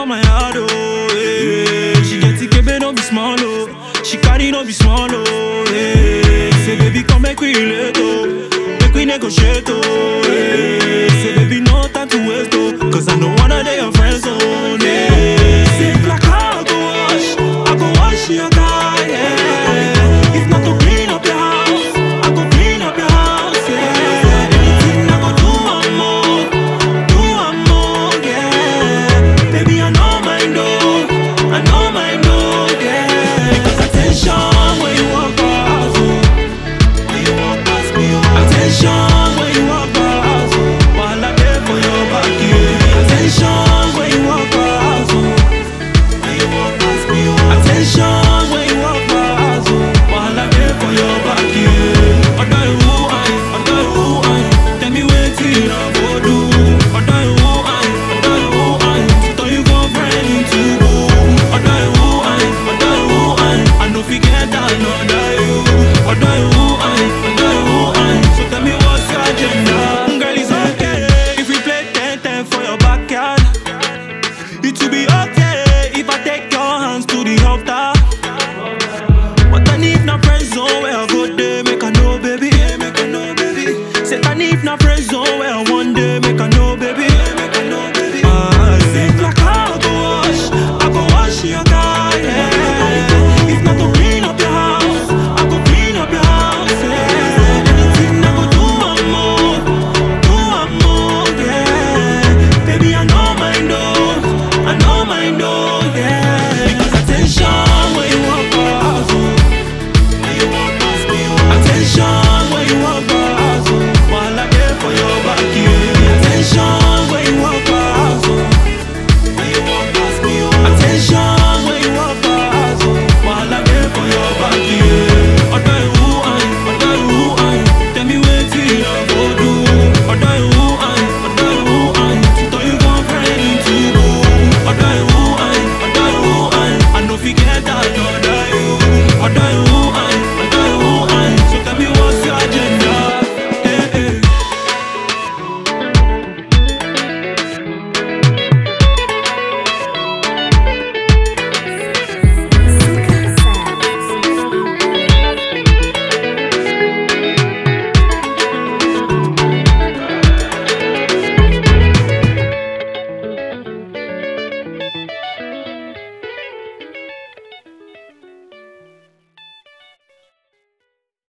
for my heart, oh, yeah. She get it, baby, don't be small, oh. She carry, don't be small, oh, yeah. Say, baby, come make we relate, oh. Make we negotiate, oh, yeah. Say, baby, no time to waste, oh. Cause I know one of they your friends, oh, yeah. Say, black, I go wash your car, yeah. If not to clean up your house, I go clean up your house, yeah. Anything I go do, I'm more, yeah. Baby, I know my dog, yeah. Because attention when you walk past, oh. When you walk past me, oh. Attention when you walk past, oh. While I there for your back, yeah. Attention when you walk past, oh. When you walk past me, oh. Attention when you walk past, oh. While I there for your back, yeah. Tell me waiting I go do. Tell you go friend into go. I know forget that another you. So tell me what's your agenda. Girl, it's okay if we play 10-10 for your backyard. It will be okay if I take your hands to the altar. But I need no friends zone where I go there, make I know, baby. Say I need no friends zone where one day make I know, baby.